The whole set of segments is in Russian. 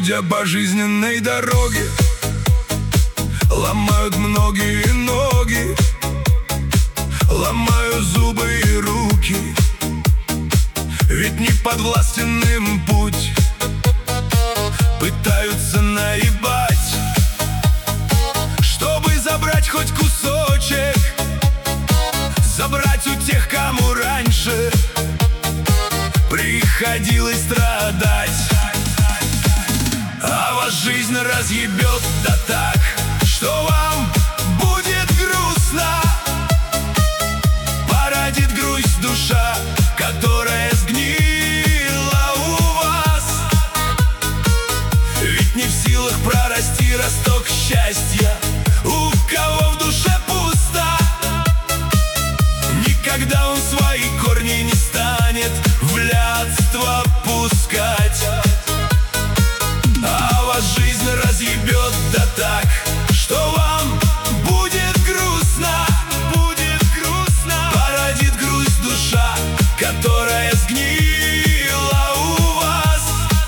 Идя по жизненной дороге, ломают многие ноги, ломаю зубы и руки, ведь не подвластен им путь. Пытаются наебать, чтобы забрать хоть кусочек, забрать у тех, кому раньше приходилось страдать. А вас жизнь разъебет да так, что вам будет грустно. Породит грусть душа, которая сгнила у вас. Ведь не в силах прорасти росток счастья, у кого в душе пусто. Никогда он свои корни не станет в блядство пускать. А вас жизнь разъебет да так, что вам будет грустно. Породит грусть душа, которая сгнила у вас.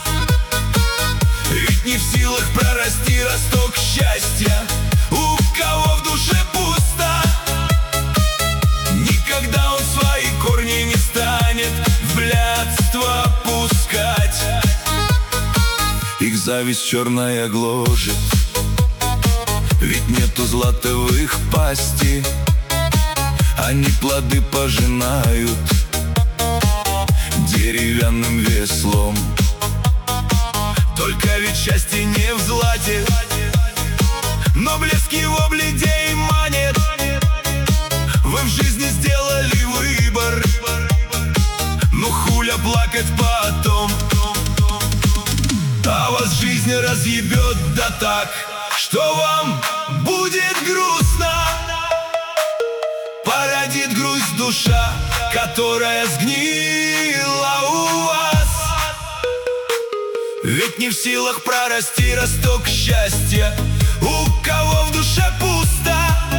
Ведь не в силах прорасти росток счастья, у кого в душе пусто. Никогда он свои корни не станет в блядство пускать. Их зависть черная гложет, ведь нету злата в их пасти. Они плоды пожинают деревянным веслом. Только ведь счастье не в злате, но блеск его бледей манит. Вы в жизни сделали выбор, ну хуля плакать потом. А вас жизнь разъебет да так, что вам будет грустно. Породит грусть душа, которая сгнила у вас. Ведь не в силах прорасти росток счастья, у кого в душе пусто.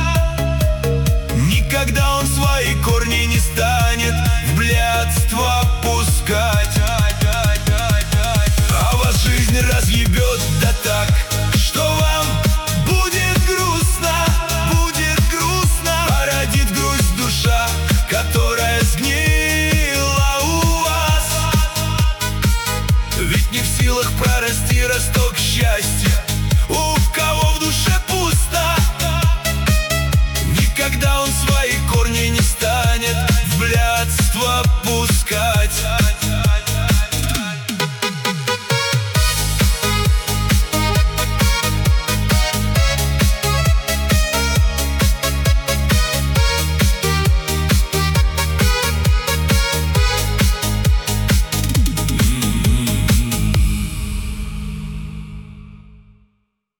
Никогда он свои корни не станет в блядство пускать. А вас жизнь разъебет да так, что вам будет грустно. Породит грусть душа, которая сгнила у вас. Ведь не в силах прорасти росток счастья,